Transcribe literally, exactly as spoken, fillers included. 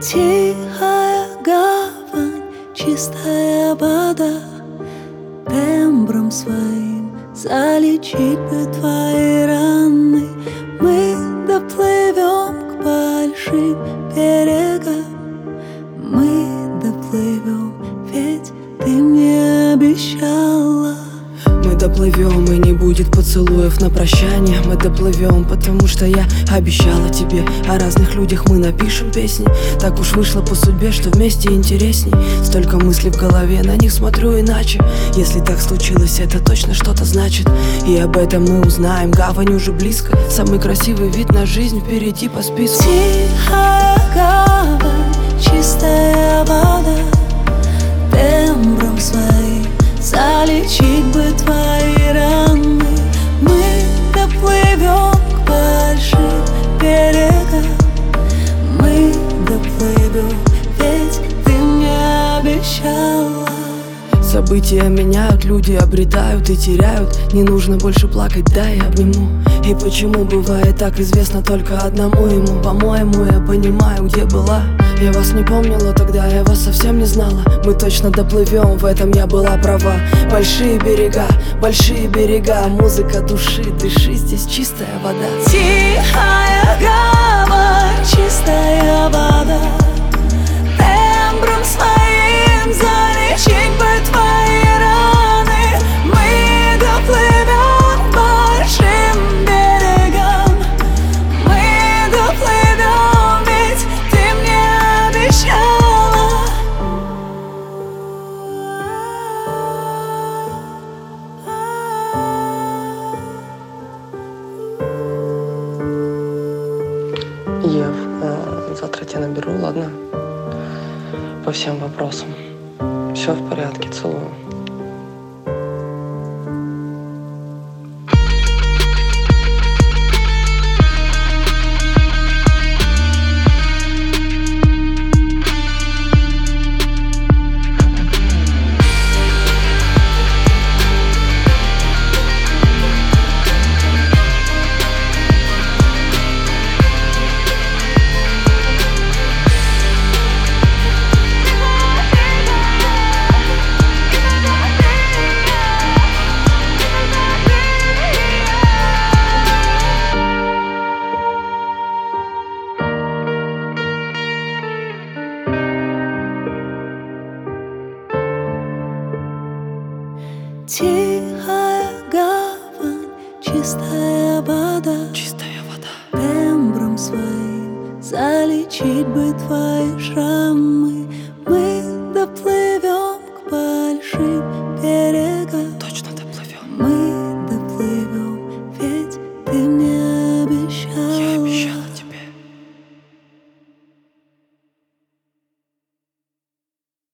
Тихая гавань, чистая вода, тембром своим залечить бы твои раны. Мы доплывем к большим берегам, мы доплывем, ведь ты мне обещала. Мы доплывем, и не будет поцелуев на прощание. Мы доплывем, потому что я обещала тебе. О разных людях мы напишем песни. Так уж вышло по судьбе, что вместе интересней. Столько мыслей в голове, на них смотрю иначе. Если так случилось, это точно что-то значит. И об этом мы узнаем, гавань уже близко. Самый красивый вид на жизнь впереди по списку. Тихая гавань, чистая вода, тембром своим залечить бы твои раны. Мы доплывем к большим берегам, мы доплывем, ведь ты мне обещала. События меняют, люди обретают и теряют. Не нужно больше плакать, дай обниму. И почему бывает так, известно только одному ему. По-моему, я понимаю, где была. Я вас не помнила тогда, я вас совсем не знала. Мы точно доплывем, в этом я была права. Большие берега, большие берега, музыка души, дыши, здесь чистая вода. Тихая гавань, чистая вода, тембром своим залечить бы твои раны. Мы доплывем к большим берегам, мы доплывем, ведь ты мне обещала. Ев, а, завтра тебя наберу, ладно? По всем вопросам. Все в порядке, целую. Тихая гавань, чистая вода, Чистая вода. тембром своим залечить бы твои шрамы.